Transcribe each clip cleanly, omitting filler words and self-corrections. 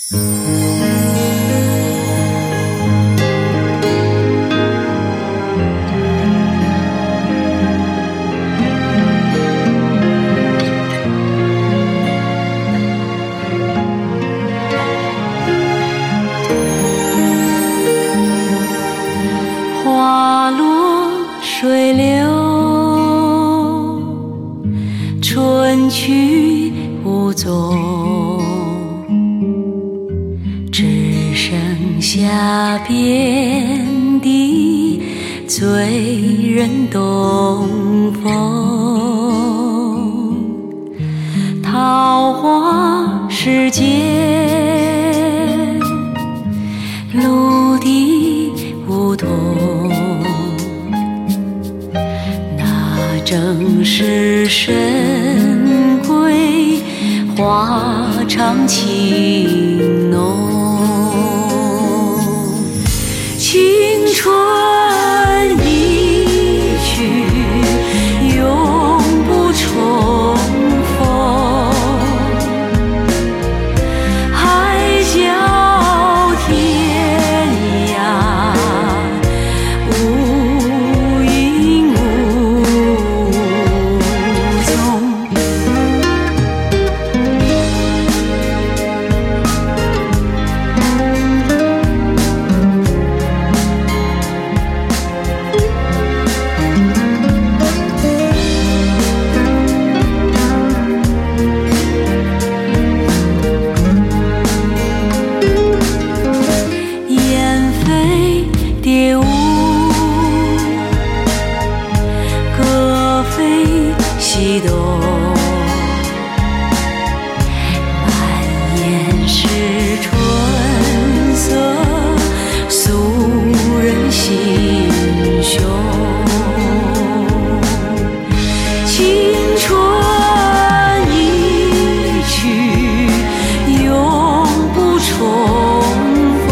花落水流，春去无踪，只剩下遍地醉人东风。桃花时节，陆地梧桐，那正是深闺花长情浓。青春一去永不重逢，海角天涯无影无踪。雁飞蝶舞，歌飞西东，满眼是春色，诉人心胸。青春一去永不重逢，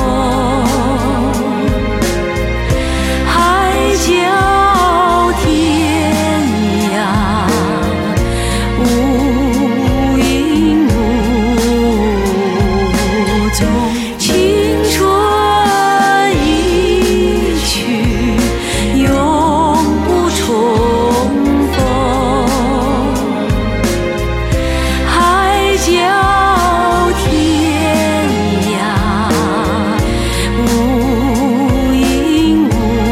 海角天涯无影无踪。青春一去永不重逢，海角天涯无影无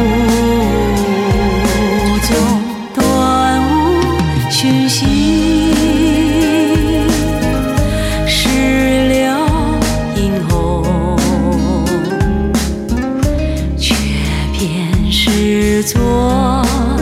踪。端午讯息事了殷红，却偏是昨